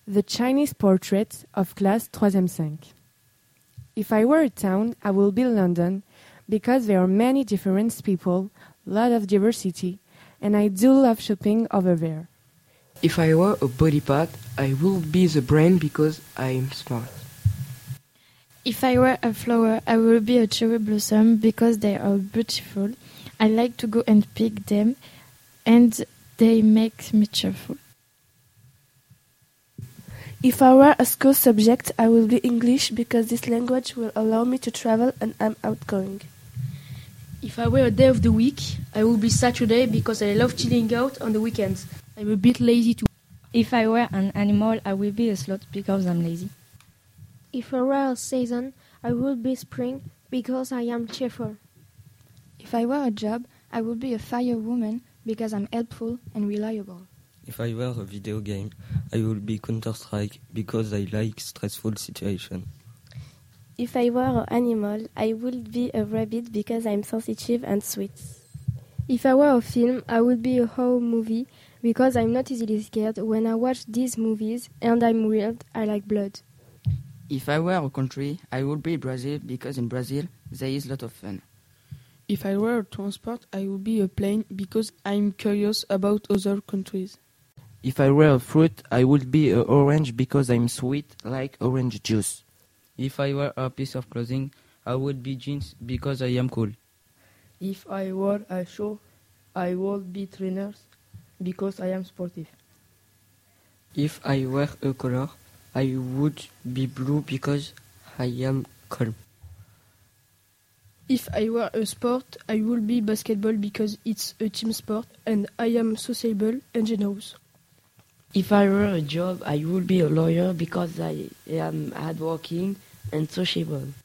The Chinese Portrait of Class 3e 5. If I were a town, I would be London, because there are many different people, lot of diversity, and I do love shopping over there. If I were a body part, I would be the brain because I'm smart. If I were a flower, I would be a cherry blossom because they are beautiful. I like to go and pick them, and they make me cheerful. If I were a school subject, I would be English because this language will allow me to travel and I'm outgoing. If I were a day of the week, I would be Saturday because I love chilling out on the weekends. I'm a bit lazy too. If I were an animal, I would be a sloth because I'm lazy. If I were a season, I would be spring because I am cheerful. If I were a job, I would be a firewoman because I'm helpful and reliable. If I were a video game, I would be Counter-Strike because I like stressful situations. If I were an animal, I would be a rabbit because I'm sensitive and sweet. If I were a film, I would be a horror movie because I'm not easily scared when I watch these movies and I'm weird, I like blood. If I were a country, I would be Brazil because in Brazil there is a lot of fun. If I were a transport, I would be a plane because I'm curious about other countries. If I were a fruit, I would be an orange because I'm sweet like orange juice. If I were a piece of clothing, I would be jeans because I am cool. If I were a shoe, I would be trainers because I am sportive. If I were a color, I would be blue because I am calm. If I were a sport, I would be basketball because it's a team sport and I am sociable and generous. If I were a job, I would be a lawyer because I am hardworking and sociable.